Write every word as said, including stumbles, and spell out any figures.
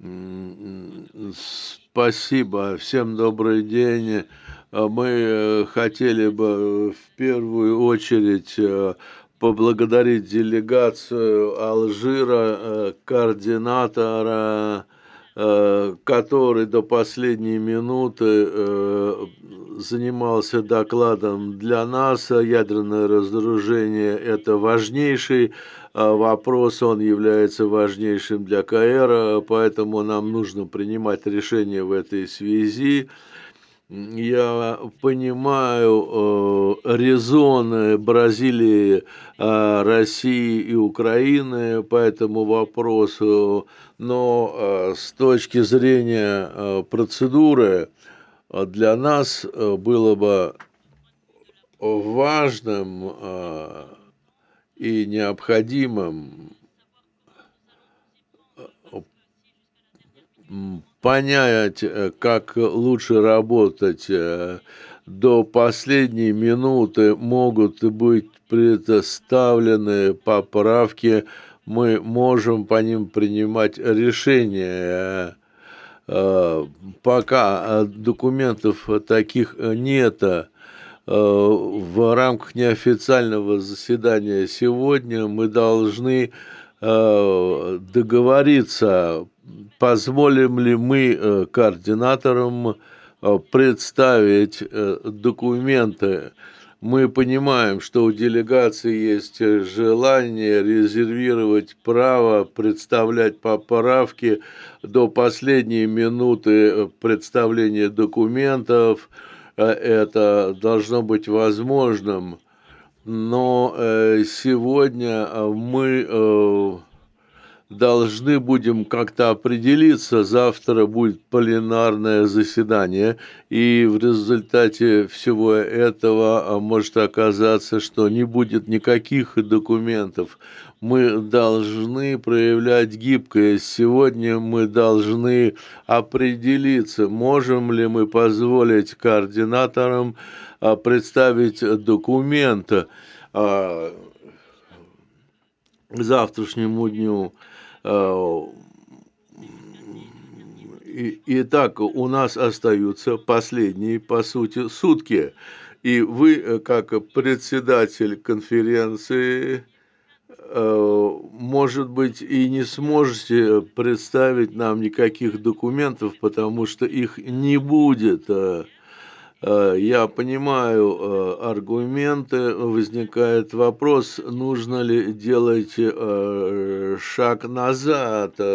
М, м, спасибо, всем добрый день. А, мы, э, хотели бы в первую очередь, э, поблагодарить делегацию Алжира, э, координатора, э, который до последней минуты, э, занимался докладом для нас. Ядерное разоружение- это важнейший, а, вопрос, он является важнейшим для КР, поэтому нам нужно принимать решения в этой связи. М, я понимаю, э, резоны Бразилии, а, России и Украины по этому вопросу, но, э, с точки зрения, э, процедуры, э, для нас, э, было бы важным, а, и необходимым э, оп м, понять, э, как лучше работать. Э, до последней минуты могут быть предоставлены поправки, мы можем по ним принимать решения. Э, пока, э, документов таких нет. Э, в рамках неофициального заседания сегодня мы должны, э, договориться, позволим ли мы, э, координаторам, э, представить, э, документы. Мы понимаем, что у делегации есть желание резервировать право представлять поправки до последней минуты представления документов. Э, это должно быть возможным. Но, э, сегодня, э, мы, э, должны будем как-то определиться. Завтра будет пленарное заседание, и в результате всего этого, а, может оказаться, что не будет никаких документов. Мы должны проявлять гибкость. Сегодня мы должны определиться, можем ли мы позволить координаторам, а, представить документ, а, к завтрашнему дню. А, и итак, у нас остаются последние, по сути, сутки. И вы, как председатель конференции, э, может быть, и не сможете представить нам никаких документов, потому что их не будет. Э, э, я понимаю, э, аргументы. Возникает вопрос, нужно ли делать, э, шаг назад.